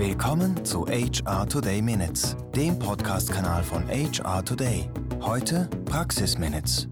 Willkommen zu HR Today Minutes, dem Podcast-Kanal von HR Today. Heute Praxis Minutes.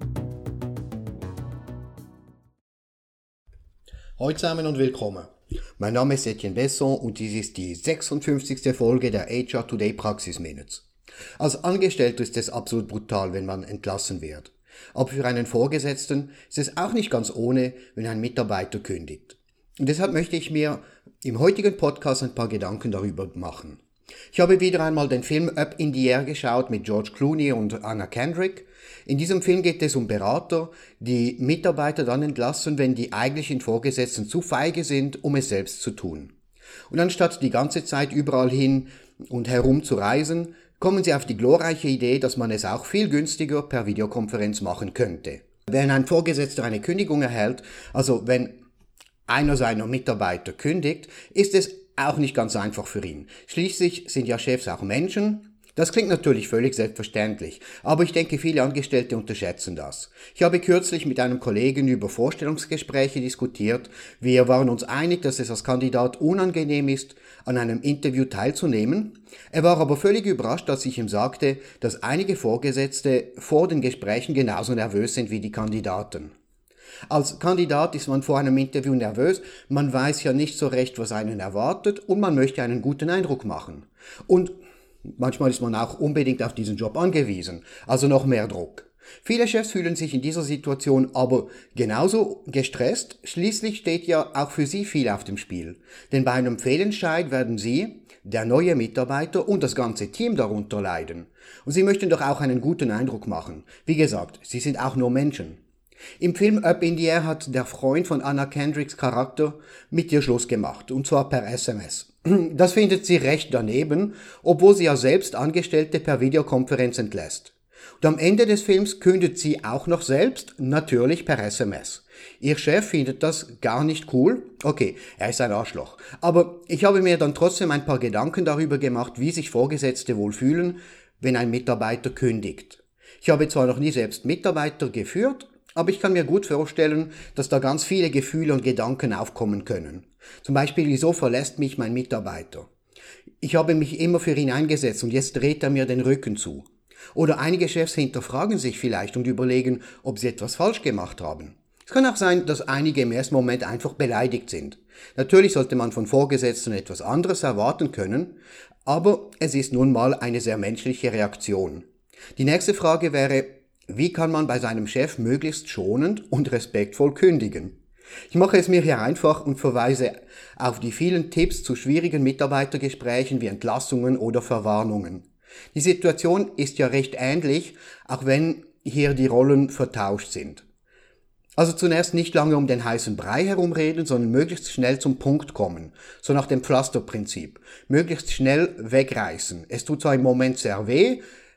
Hallo zusammen und willkommen. Mein Name ist Etienne Besson und dies ist die 56. Folge der HR Today Praxis Minutes. Als Angestellter ist es absolut brutal, wenn man entlassen wird. Aber für einen Vorgesetzten ist es auch nicht ganz ohne, wenn ein Mitarbeiter kündigt. Und deshalb möchte ich mir im heutigen Podcast ein paar Gedanken darüber machen. Ich habe wieder einmal den Film Up in the Air geschaut mit George Clooney und Anna Kendrick. In diesem Film geht es um Berater, die Mitarbeiter dann entlassen, wenn die eigentlichen Vorgesetzten zu feige sind, um es selbst zu tun. Und anstatt die ganze Zeit überall hin und herum zu reisen, kommen sie auf die glorreiche Idee, dass man es auch viel günstiger per Videokonferenz machen könnte. Wenn ein Vorgesetzter eine Kündigung erhält, also wenn einer seiner Mitarbeiter kündigt, ist es auch nicht ganz einfach für ihn. Schließlich sind ja Chefs auch Menschen. Das klingt natürlich völlig selbstverständlich, aber ich denke, viele Angestellte unterschätzen das. Ich habe kürzlich mit einem Kollegen über Vorstellungsgespräche diskutiert. Wir waren uns einig, dass es als Kandidat unangenehm ist, an einem Interview teilzunehmen. Er war aber völlig überrascht, als ich ihm sagte, dass einige Vorgesetzte vor den Gesprächen genauso nervös sind wie die Kandidaten. Als Kandidat ist man vor einem Interview nervös, man weiß ja nicht so recht, was einen erwartet und man möchte einen guten Eindruck machen. Und manchmal ist man auch unbedingt auf diesen Job angewiesen, also noch mehr Druck. Viele Chefs fühlen sich in dieser Situation aber genauso gestresst, schließlich steht ja auch für sie viel auf dem Spiel. Denn bei einem Fehlentscheid werden sie, der neue Mitarbeiter und das ganze Team darunter leiden. Und sie möchten doch auch einen guten Eindruck machen. Wie gesagt, sie sind auch nur Menschen. Im Film Up in the Air hat der Freund von Anna Kendricks Charakter mit ihr Schluss gemacht, und zwar per SMS. Das findet sie recht daneben, obwohl sie ja selbst Angestellte per Videokonferenz entlässt. Und am Ende des Films kündigt sie auch noch selbst, natürlich per SMS. Ihr Chef findet das gar nicht cool. Okay, er ist ein Arschloch. Aber ich habe mir dann trotzdem ein paar Gedanken darüber gemacht, wie sich Vorgesetzte wohl fühlen, wenn ein Mitarbeiter kündigt. Ich habe zwar noch nie selbst Mitarbeiter geführt, aber ich kann mir gut vorstellen, dass da ganz viele Gefühle und Gedanken aufkommen können. Zum Beispiel, wieso verlässt mich mein Mitarbeiter? Ich habe mich immer für ihn eingesetzt und jetzt dreht er mir den Rücken zu. Oder einige Chefs hinterfragen sich vielleicht und überlegen, ob sie etwas falsch gemacht haben. Es kann auch sein, dass einige im ersten Moment einfach beleidigt sind. Natürlich sollte man von Vorgesetzten etwas anderes erwarten können, aber es ist nun mal eine sehr menschliche Reaktion. Die nächste Frage wäre, wie kann man bei seinem Chef möglichst schonend und respektvoll kündigen? Ich mache es mir hier einfach und verweise auf die vielen Tipps zu schwierigen Mitarbeitergesprächen wie Entlassungen oder Verwarnungen. Die Situation ist ja recht ähnlich, auch wenn hier die Rollen vertauscht sind. Also zunächst nicht lange um den heißen Brei herumreden, sondern möglichst schnell zum Punkt kommen. So nach dem Pflasterprinzip. Möglichst schnell wegreißen. Es tut zwar im Moment sehr weh,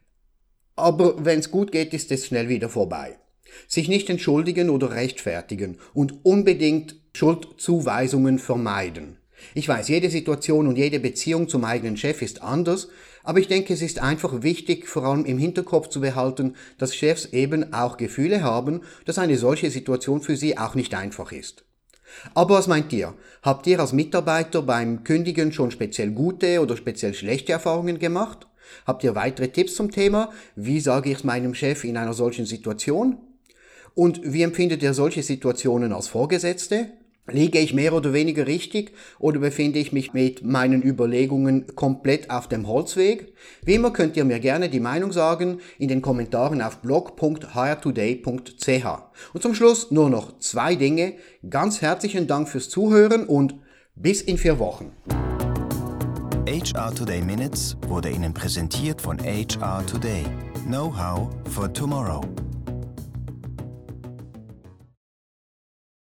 aber wenn es gut geht, ist es schnell wieder vorbei. Sich nicht entschuldigen oder rechtfertigen und unbedingt Schuldzuweisungen vermeiden. Ich weiß, jede Situation und jede Beziehung zum eigenen Chef ist anders, aber ich denke, es ist einfach wichtig, vor allem im Hinterkopf zu behalten, dass Chefs eben auch Gefühle haben, dass eine solche Situation für sie auch nicht einfach ist. Aber was meint ihr? Habt ihr als Mitarbeiter beim Kündigen schon speziell gute oder speziell schlechte Erfahrungen gemacht? Habt ihr weitere Tipps zum Thema? Wie sage ich es meinem Chef in einer solchen Situation? Und wie empfindet ihr solche Situationen als Vorgesetzte? Liege ich mehr oder weniger richtig oder befinde ich mich mit meinen Überlegungen komplett auf dem Holzweg? Wie immer könnt ihr mir gerne die Meinung sagen in den Kommentaren auf blog.hrtoday.ch. Und zum Schluss nur noch 2 Dinge. Ganz herzlichen Dank fürs Zuhören und bis in 4 Wochen. HR Today Minutes wurde Ihnen präsentiert von HR Today. Know-how for tomorrow.